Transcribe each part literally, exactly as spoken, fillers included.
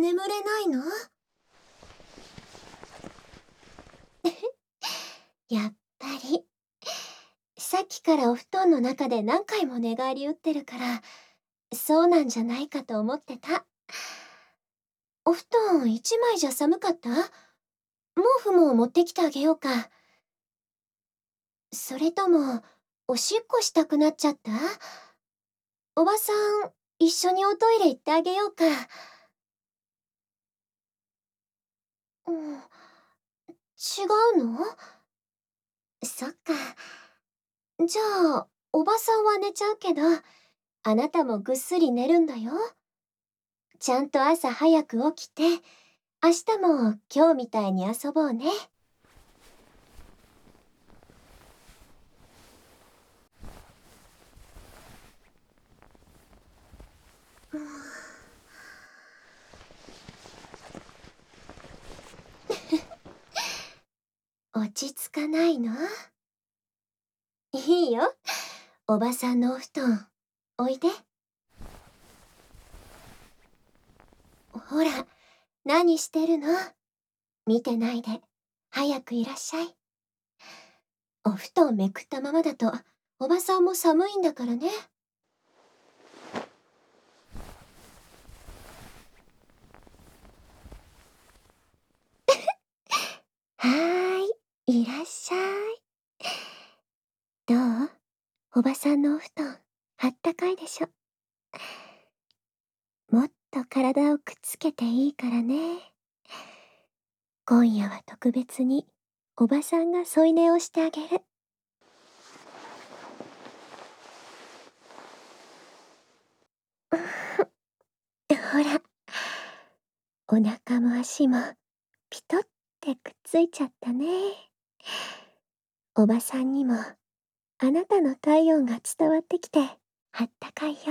眠れないの？やっぱり。さっきからお布団の中で何回も寝返り打ってるから、そうなんじゃないかと思ってた。お布団一枚じゃ寒かった？毛布も持ってきてあげようか。それとも、おしっこしたくなっちゃった？おばさん、一緒におトイレ行ってあげようか。うん、違うの？そっか。じゃあ、おばさんは寝ちゃうけど、あなたもぐっすり寝るんだよ。ちゃんと朝早く起きて、明日も今日みたいに遊ぼうね。落ち着かないの？いいよ。おばさんのお布団、おいで。ほら、何してるの？見てないで、早くいらっしゃい。お布団めくったままだと、おばさんも寒いんだからね。はーい、いらっしゃい。どう？おばさんのお布団、あったかいでしょ。もっと体をくっつけていいからね。今夜は特別に、おばさんが添い寝をしてあげる。ほら、お腹も足もピトってくっついちゃったね。おばさんにもあなたの体温が伝わってきてあったかいよ。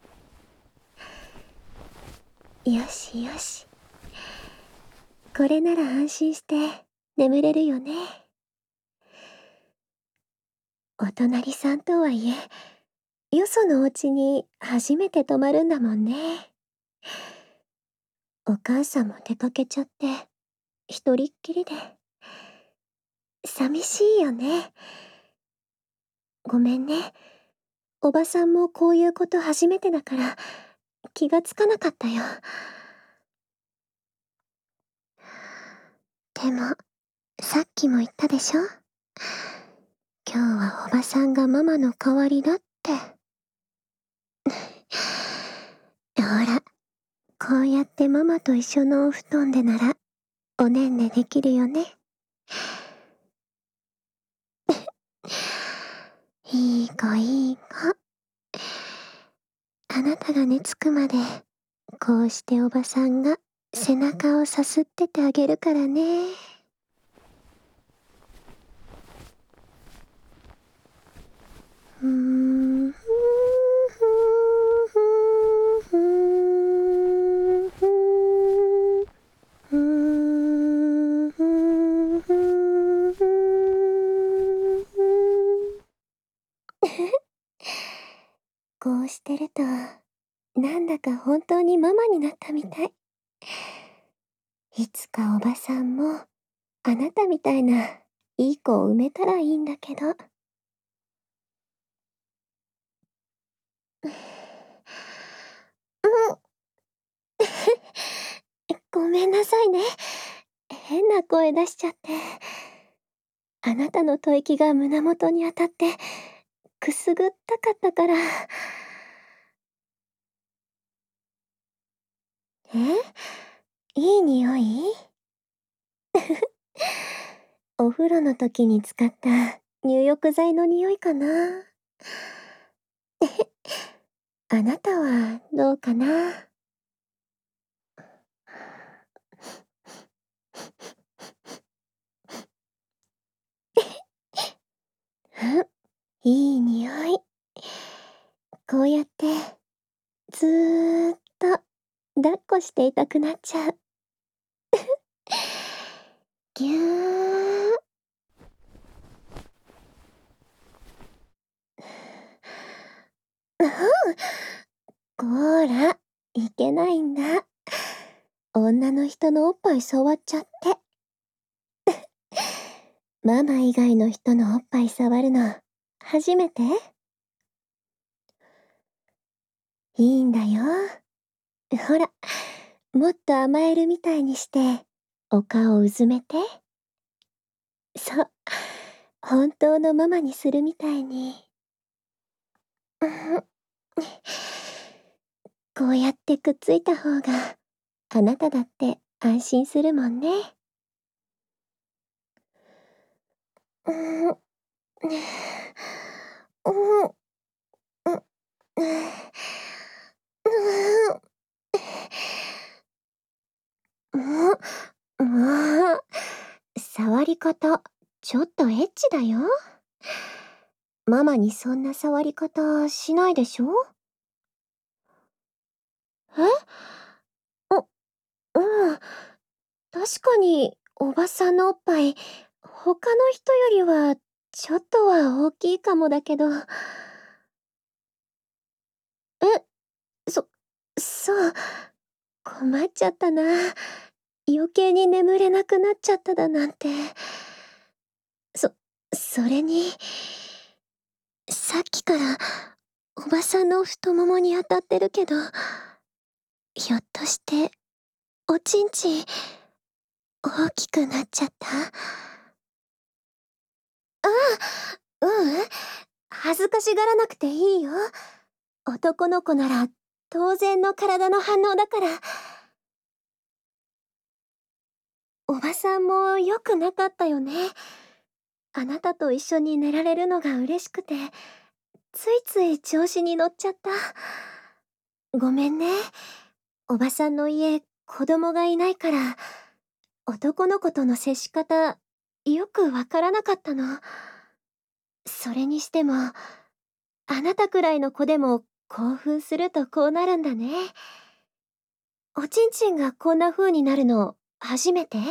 よしよし。これなら安心して眠れるよね。お隣さんとはいえ、よそのお家に初めて泊まるんだもんね。お母さんも出かけちゃって一人っきりで寂しいよね。ごめんね。おばさんもこういうこと初めてだから気がつかなかったよ。でも、さっきも言ったでしょ？今日はおばさんがママの代わりだって。ほら、こうやってママと一緒のお布団でなら、おねんねできるよね。いい子いい子。あなたが寝つくまで、こうしておばさんが背中をさすっててあげるからね。うーん。こうしてると、なんだか本当にママになったみたい。いつかおばさんも、あなたみたいないい子を産めたらいいんだけど。うん。ごめんなさいね。変な声出しちゃって。あなたの吐息が胸元に当たって、くすぐったかったから。え？いい匂い？お風呂の時に使った入浴剤の匂いかな。あなたはどうかな？うん、いい匂い。こうやってずーっと抱っこしていたくなっちゃう。ぎゅー。うん、こーら、いけないんだ。お女の人のおっぱい触っちゃって。ママ以外の人のおっぱい触るの、初めて？いいんだよ。ほら、もっと甘えるみたいにして、お顔をうずめて。そう、本当のママにするみたいに。うん。こうやってくっついた方が、あなただって安心するもんね。うん。うん。うん。うん。うん。もう、触り方、ちょっとエッチだよ。ママにそんな触り方しないでしょ？え？う、うん。確かに、おばさんのおっぱい、他の人よりは、ちょっとは大きいかもだけど。え、そ、そう。困っちゃったな。余計に眠れなくなっちゃっただなんて。そ、それに、さっきから、おばさんの太ももに当たってるけど、ひょっとして、おちんちん、大きくなっちゃった？ああ、ううん。恥ずかしがらなくていいよ。男の子なら、当然の体の反応だから。おばさんも良くなかったよね。あなたと一緒に寝られるのが嬉しくて、ついつい調子に乗っちゃった。ごめんね。おばさんの家、子供がいないから、男の子との接し方、よくわからなかったの。それにしても、あなたくらいの子でも興奮するとこうなるんだね。おちんちんがこんな風になるの、初めて？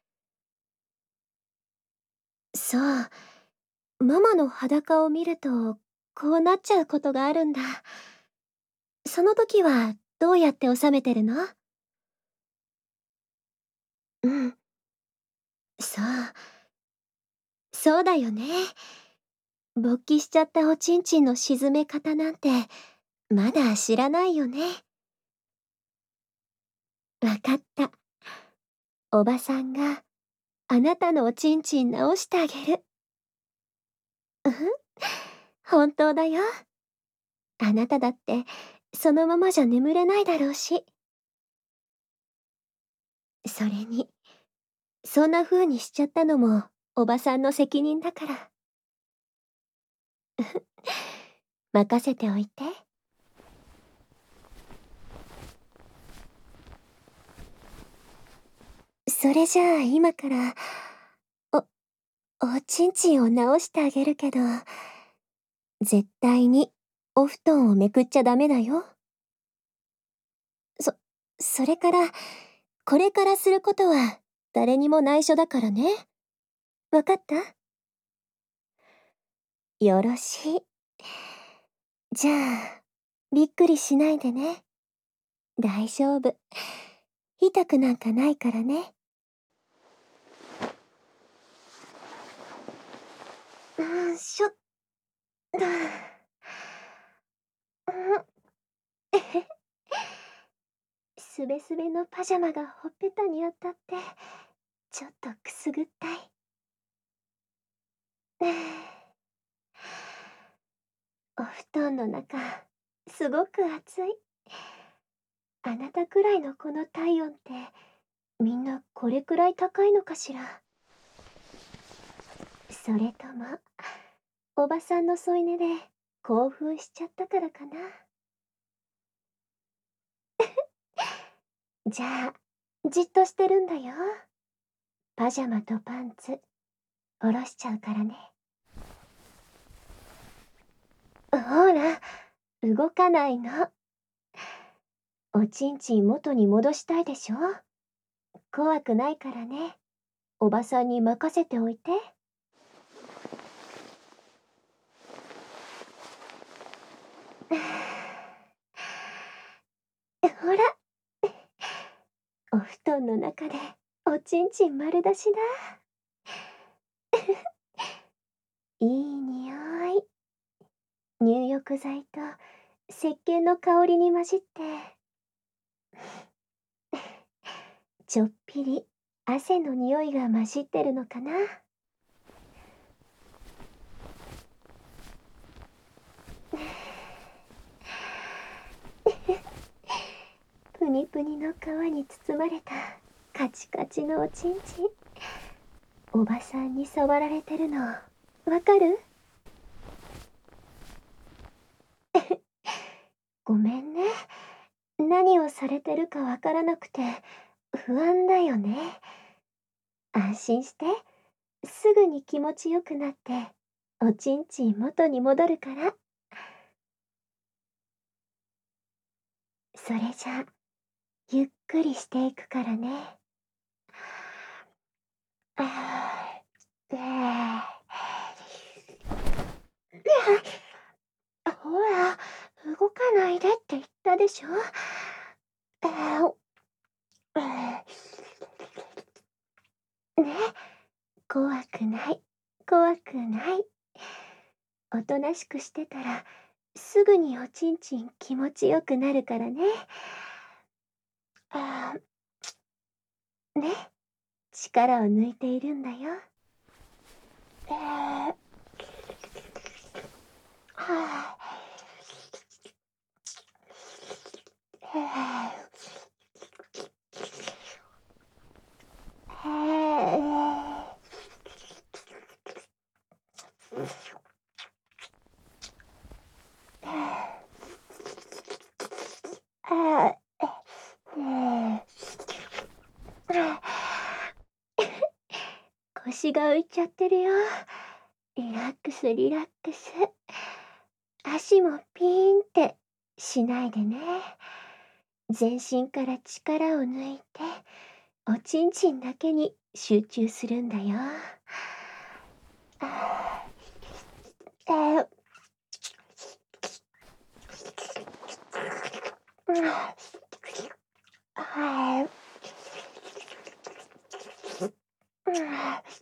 そう。ママの裸を見ると、こうなっちゃうことがあるんだ。その時は、どうやって収めてるの？うん。そう。そうだよね。勃起しちゃったおちんちんの沈め方なんて、まだ知らないよね。わかった。おばさんが、あなたのおちんちん直してあげる。うん、本当だよ。あなただって、そのままじゃ眠れないだろうし。それに、そんな風にしちゃったのも、おばさんの責任だから。任せておいて。それじゃあ今から、お、おちんちんを直してあげるけど、絶対にお布団をめくっちゃダメだよ。そ、それから、これからすることは誰にも内緒だからね。わかった？よろしい。じゃあ、びっくりしないでね。大丈夫。痛くなんかないからね。うん、しょっ、うん、えへ、すべすべのパジャマがほっぺたに当たって、ちょっとくすぐったい。お布団の中、すごく暑い。あなたくらいのこの体温って、みんなこれくらい高いのかしら。それとも、おばさんの添い寝で興奮しちゃったからかな。じゃあ、じっとしてるんだよ。パジャマとパンツ、下ろしちゃうからね。ほら、動かないの。おちんちん元に戻したいでしょ？怖くないからね。おばさんに任せておいて。ほら、お布団の中でおちんちん丸出しだ。いい匂い。入浴剤と石鹸の香りに混じって、ちょっぴり汗の匂いが混じってるのかな。プニプニの皮に包まれたカチカチのおちんちん。おばさんに触られてるのわかる？ごめんね。何をされてるかわからなくて不安だよね。安心して。すぐに気持ちよくなっておちんちん元に戻るから。それじゃゆっくりしていくからね。あーあほら、動かないでって言ったでしょ。えーね、怖くない、怖くない。おとなしくしてたらすぐにおちんちん気持ちよくなるからね。あーね、力を抜いているんだよ。えー、はあ、えー、えー、あー、腰が浮いちゃってるよ。リラックスリラックス。足もピーンってしないでね。全身から力を抜いておちんちんだけに集中するんだよ。あーえーうんはいうん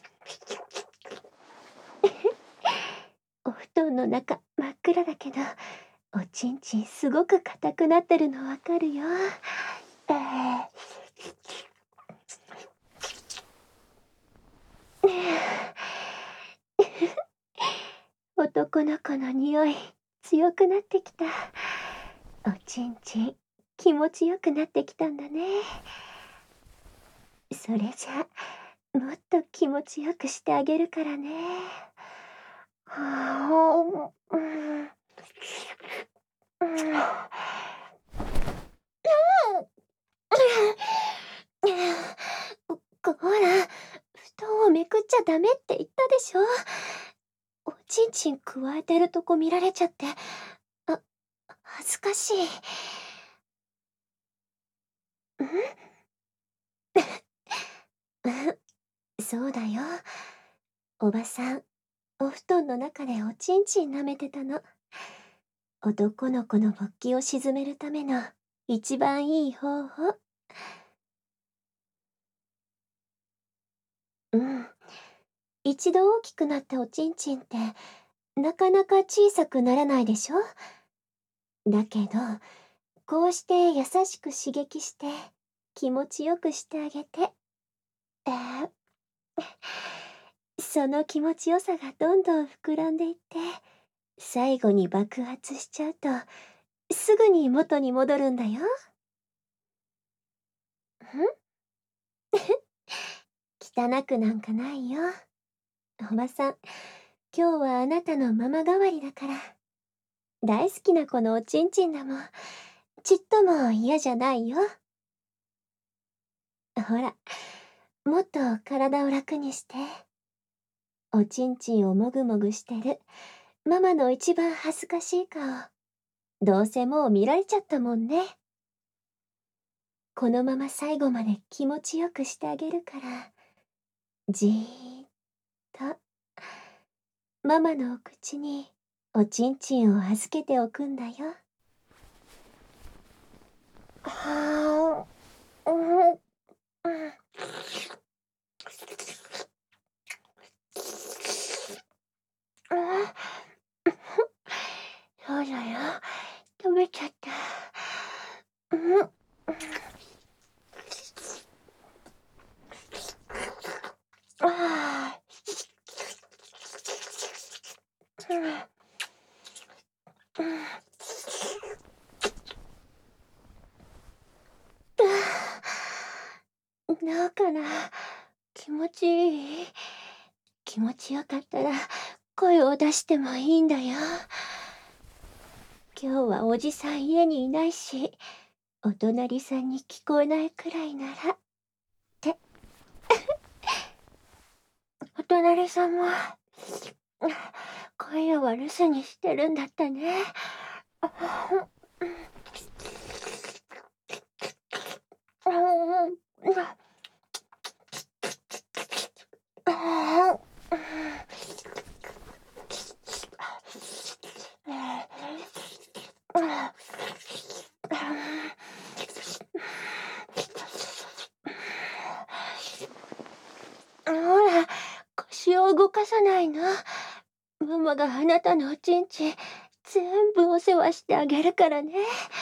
お布団の中真っ暗だけどおちんちんすごく硬くなってるのわかるよ。えー男の子の匂い強くなってきた。おちんちん気持ちよくなってきたんだね。それじゃもっと気持ちよくしてあげるからね。はあ、うん、うんこほら、布団をめくっちゃダメって言ったでしょ。おちんちんくわえてるとこ見られちゃって、あ、恥ずかしい。んそうだよ。おばさん、お布団の中でおちんちん舐めてたの。男の子の勃起を鎮めるための一番いい方法。うん。一度大きくなったおちんちんってなかなか小さくならないでしょ。だけど、こうして優しく刺激して気持ちよくしてあげて、えーその気持ちよさがどんどん膨らんでいって最後に爆発しちゃうとすぐに元に戻るんだよ。ん汚くなんかないよ。おばさん、今日はあなたのママ代わりだから。大好きな子のおちんちんだもん。ちっとも嫌じゃないよ。ほら、もっと体を楽にして。おちんちんをもぐもぐしてるママの一番恥ずかしい顔。どうせもう見られちゃったもんね。このまま最後まで気持ちよくしてあげるから、じーっとママのお口におちんちんを預けておくんだよ。はあ、うん、 どうかな。気持ちいい？気持ちよかったら声を出してもいいんだよ。今日はおじさん家にいないし、お隣さんに聞こえないくらいなら。って。お隣さんも声を留守にしてるんだったね。ほら、腰を動かさないの。ママがあなたのおちんちん全部お世話してあげるからね。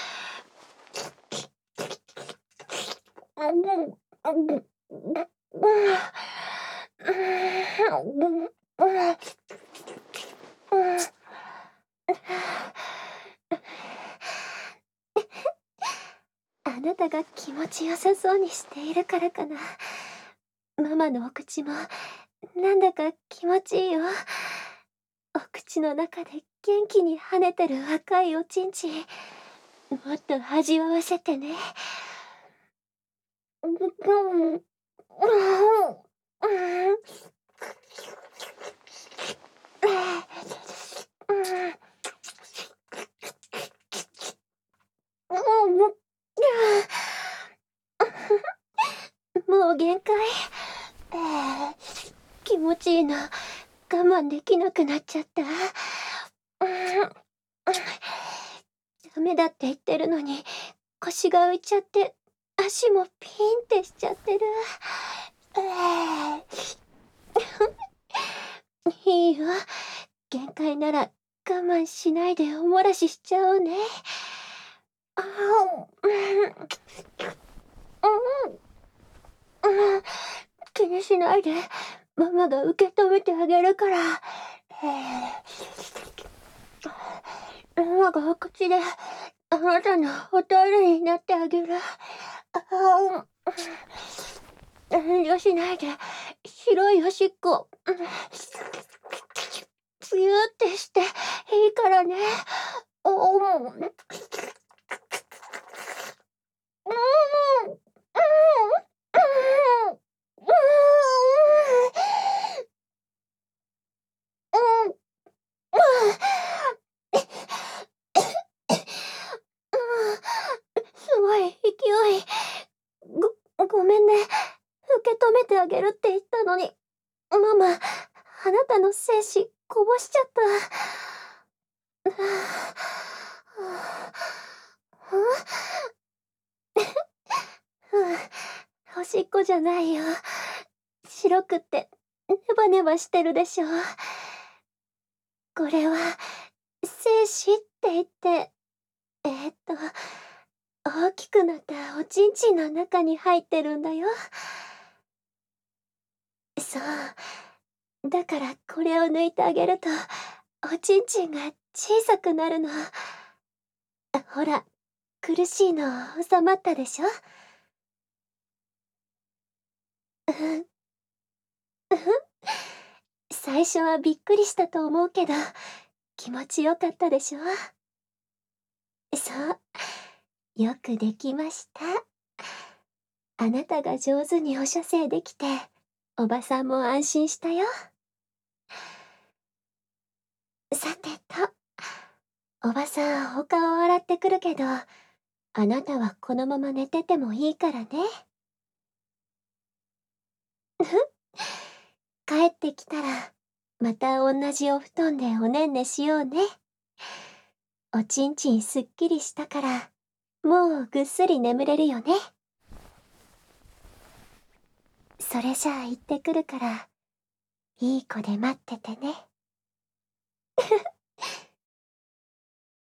あなたが気持ちよさそうにしているからかな。ママのお口もなんだか気持ちいいよ。お口の中で元気に跳ねてる赤いおちんちん、もっと味わわせてね。もう限界。気持ちいいの我慢できなくなっちゃった。ダメだって言ってるのに腰が浮いちゃって足もピーンってしちゃってる。いいよ、限界なら我慢しないでおもらししちゃおうね。気にしないで、ママが受け止めてあげるから。ママがお口であなたのおトイレになってあげる。遠慮しないで、白いおしっこつゆってしていいからね。すごい勢い。ご、ごめんね。受け止めてあげるって言ったのに、ママ、あなたの精子こぼしちゃった。おしっこじゃないよ。白くってネバネバしてるでしょ。これは精子って言って、えー、っと大きくなったおちんちんの中に入ってるんだよ。そう。だからこれを抜いてあげるとおちんちんが小さくなるの。ほら、苦しいの収まったでしょ。最初はびっくりしたと思うけど気持ちよかったでしょ。そう、よくできました。あなたが上手にお射精できておばさんも安心したよ。さてと、おばさんお顔洗ってくるけど、あなたはこのまま寝ててもいいからね。帰ってきたらまた同じお布団でおねんねしようね。おちんちんすっきりしたからもうぐっすり眠れるよね。それじゃあ行ってくるからいい子で待っててね。